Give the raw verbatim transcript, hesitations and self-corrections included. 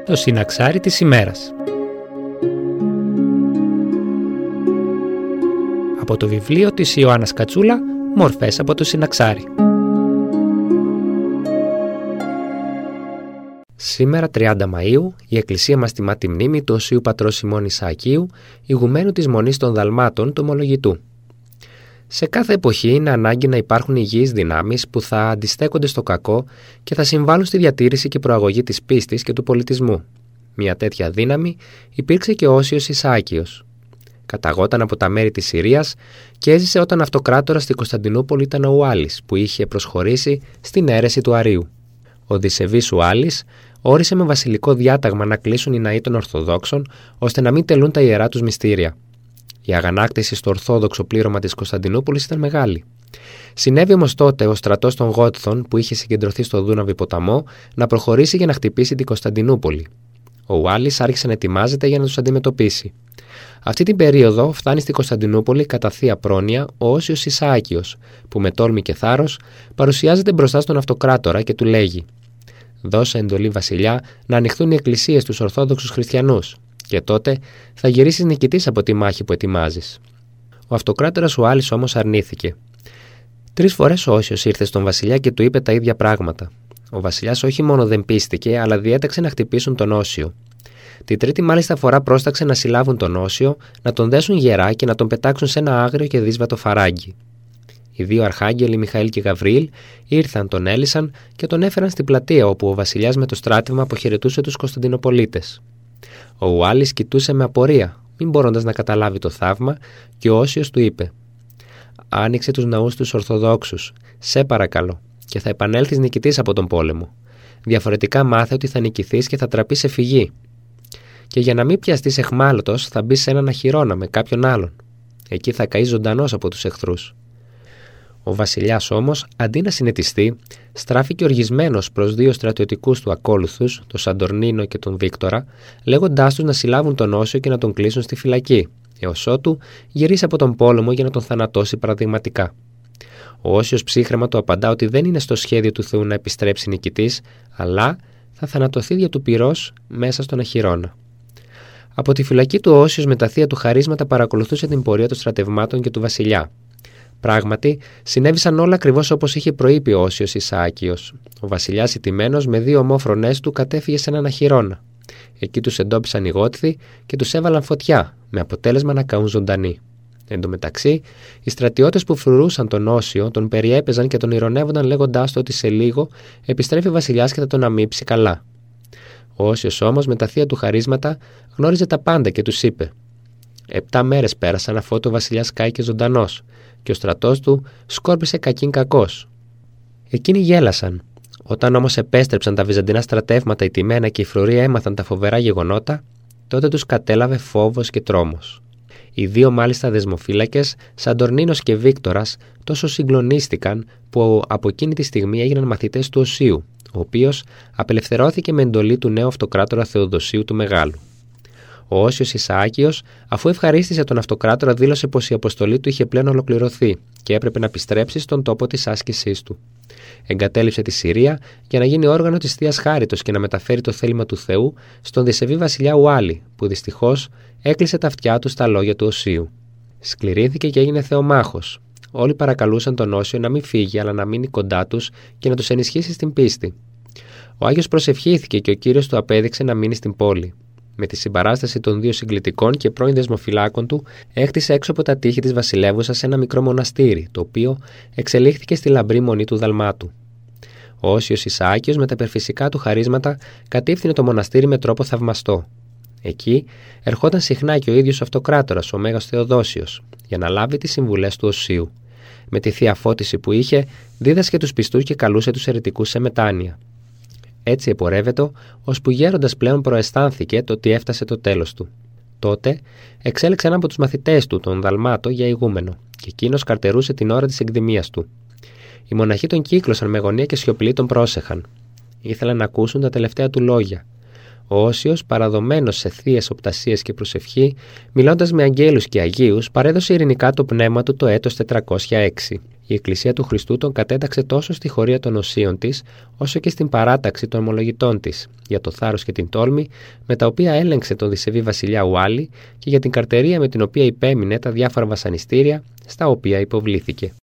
Το συναξάρι της ημέρας. Από το βιβλίο της Ιωάννας Κατσούλα, «Μορφές από το συναξάρι». Σήμερα, τριάντα Μαΐου, η Εκκλησία μας τιμά τη μνήμη του Οσίου Πατρός Σιμών Ισαακίου, ηγουμένου της Μονής των Δαλμάτων του Ομολογητού. Σε κάθε εποχή είναι ανάγκη να υπάρχουν υγιείς δυνάμεις που θα αντιστέκονται στο κακό και θα συμβάλλουν στη διατήρηση και προαγωγή της πίστης και του πολιτισμού. Μια τέτοια δύναμη υπήρξε και ο Όσιος Ισαάκιος. Καταγόταν από τα μέρη της Συρίας και έζησε όταν αυτοκράτορας στην Κωνσταντινούπολη ήταν ο Ουάλης, που είχε προσχωρήσει στην αίρεση του Αρείου. Ο Δισεβής Ουάλης όρισε με βασιλικό διάταγμα να κλείσουν οι ναοί των Ορθοδόξων, ώστε να μην τελούν τα ιερά τους μυστήρια. Η αγανάκτηση στο ορθόδοξο πλήρωμα της Κωνσταντινούπολης ήταν μεγάλη. Συνέβη όμως τότε ο στρατός των Γότθων, που είχε συγκεντρωθεί στο Δούναβι ποταμό, να προχωρήσει για να χτυπήσει την Κωνσταντινούπολη. Ο Ουάλης άρχισε να ετοιμάζεται για να τους αντιμετωπίσει. Αυτή την περίοδο φτάνει στην Κωνσταντινούπολη κατά θεία πρόνοια ο Όσιος Ισαάκιος, που με τόλμη και θάρρος παρουσιάζεται μπροστά στον αυτοκράτορα και του λέγει: «Δώσε εντολή, βασιλιά, να ανοιχθούν οι εκκλησίες στους Ορθόδοξους Χριστιανούς, και τότε θα γυρίσεις νικητής από τη μάχη που ετοιμάζεις». Ο αυτοκράτορας Ουάλης όμως αρνήθηκε. Τρεις φορές ο Όσιος ήρθε στον βασιλιά και του είπε τα ίδια πράγματα. Ο βασιλιάς όχι μόνο δεν πίστηκε, αλλά διέταξε να χτυπήσουν τον Όσιο. Την τρίτη μάλιστα φορά πρόσταξε να συλλάβουν τον Όσιο, να τον δέσουν γερά και να τον πετάξουν σε ένα άγριο και δύσβατο φαράγγι. Οι δύο αρχάγγελοι Μιχαήλ και Γαβριήλ ήρθαν, τον έλυσαν και τον έφεραν στην πλατεία, όπου ο βασιλιάς με το στράτευμα αποχαιρετούσε τους Κωνσταντινοπολίτες. Ο Ουάλης κοιτούσε με απορία, μην μπορώντας να καταλάβει το θαύμα, και ο Όσιος του είπε: «Άνοιξε τους ναούς τους Ορθοδόξους, σε παρακαλώ, και θα επανέλθεις νικητής από τον πόλεμο. Διαφορετικά μάθε ότι θα νικηθείς και θα τραπείς σε φυγή. Και για να μην πιαστείς εχμάλωτος, θα μπεις σε έναν αχυρώνα με κάποιον άλλον. Εκεί θα καείς ζωντανός από τους εχθρούς». Ο βασιλιάς όμως, αντί να συνετιστεί, στράφηκε οργισμένος προς δύο στρατιωτικούς του ακόλουθους, τον Σαντορνίνο και τον Βίκτορα, λέγοντάς τους να συλλάβουν τον Όσιο και να τον κλείσουν στη φυλακή, έως ότου γυρίσει από τον πόλεμο για να τον θανατώσει παραδειγματικά. Ο Όσιος ψύχραιμα του απαντά ότι δεν είναι στο σχέδιο του Θεού να επιστρέψει νικητής, αλλά θα θανατωθεί δια του πυρός μέσα στον αχυρώνα. Από τη φυλακή του ο Όσιος με τα θεία του χαρίσματα παρακολουθούσε την πορεία των στρατευμάτων και του βασιλιά. Πράγματι, συνέβησαν όλα ακριβώς όπως είχε προείπει ο Όσιος Ισαάκιος. Ο βασιλιάς ηττημένος με δύο ομόφρονές του κατέφυγε σε έναν αχυρώνα. Εκεί τους εντόπισαν οι Γότθοι και τους έβαλαν φωτιά, με αποτέλεσμα να καούν ζωντανοί. Εν τω μεταξύ, οι στρατιώτες που φρουρούσαν τον Όσιο τον περιέπαιζαν και τον ηρωνεύονταν, λέγοντάς του ότι σε λίγο επιστρέφει ο βασιλιάς και θα τον αμείψει καλά. Ο Όσιος όμως, με τα θεία του χαρίσματα, γνώριζε τα πάντα και τους είπε: «Επτά μέρες πέρασαν αφότου ο βασιλιάς κάηκε ζωντανός, και ο στρατός του σκόρπισε κακήν κακός». Εκείνοι γέλασαν. Όταν όμως επέστρεψαν τα βυζαντινά στρατεύματα ηττημένα και οι φρουροί έμαθαν τα φοβερά γεγονότα, τότε τους κατέλαβε φόβος και τρόμος. Οι δύο μάλιστα δεσμοφύλακες, Σαντορνίνος και Βίκτορας, τόσο συγκλονίστηκαν που από εκείνη τη στιγμή έγιναν μαθητές του Οσίου, ο οποίος απελευθερώθηκε με εντολή του νέου αυτοκράτορα Θεοδοσίου του Μεγάλου. Ο Όσιος Ισαάκιος, αφού ευχαρίστησε τον αυτοκράτορα, δήλωσε πως η αποστολή του είχε πλέον ολοκληρωθεί και έπρεπε να επιστρέψει στον τόπο της άσκησής του. Εγκατέλειψε τη Συρία για να γίνει όργανο της Θείας Χάριτος και να μεταφέρει το θέλημα του Θεού στον Δισεβή βασιλιά Ουάλη, που δυστυχώς έκλεισε τα αυτιά του στα λόγια του Οσίου. Σκληρύνθηκε και έγινε θεομάχος. Όλοι παρακαλούσαν τον Όσιο να μην φύγει, αλλά να μείνει κοντά τους και να τους ενισχύσει στην πίστη. Ο Άγιος προσευχήθηκε και ο Κύριος του απέδειξε να μείνει στην πόλη. Με τη συμπαράσταση των δύο συγκλητικών και πρώην δεσμοφυλάκων του, έκτισε έξω από τα τείχη της βασιλεύουσας ένα μικρό μοναστήρι, το οποίο εξελίχθηκε στη λαμπρή μονή του Δαλμάτου. Ο Όσιος Ισαάκιος, με τα υπερφυσικά του χαρίσματα, κατήφθηνε το μοναστήρι με τρόπο θαυμαστό. Εκεί ερχόταν συχνά και ο ίδιος ο αυτοκράτορας, ο Μέγας Θεοδόσιος, για να λάβει τις συμβουλές του Οσίου. Με τη θεία φώτιση που είχε, δίδασκε τους πιστούς και καλούσε τους αιρετικούς σε μετάνοια. Έτσι επορεύετο, ώσπου γέροντας πλέον προαισθάνθηκε το ότι έφτασε το τέλος του. Τότε εξέλεξε έναν από τους μαθητές του, τον Δαλμάτο, για ηγούμενο, και εκείνος καρτερούσε την ώρα της εκδημίας του. Οι μοναχοί τον κύκλωσαν με γωνία και σιωπηλοί τον πρόσεχαν. Ήθελαν να ακούσουν τα τελευταία του λόγια. Ο Όσιος, παραδομένος σε θείες οπτασίες και προσευχή, μιλώντας με αγγέλους και αγίους, παρέδωσε ειρηνικά το πνεύμα του το έτος τετρακόσια έξι. Η Εκκλησία του Χριστού τον κατέταξε τόσο στη χωρία των οσίων της, όσο και στην παράταξη των ομολογητών της, για το θάρρος και την τόλμη με τα οποία έλεγξε τον δισεβή βασιλιά Ουάλι και για την καρτερία με την οποία υπέμεινε τα διάφορα βασανιστήρια στα οποία υποβλήθηκε.